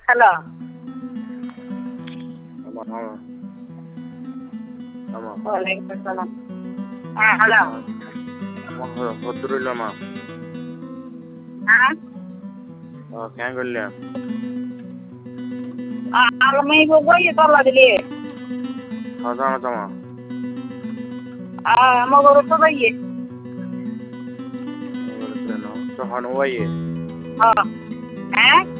Hello വലൈക്കും സലാം. Hello كان قول لي عالمي بوي طلع لي هذا تمام ما غرو طبي سبحان ويه ها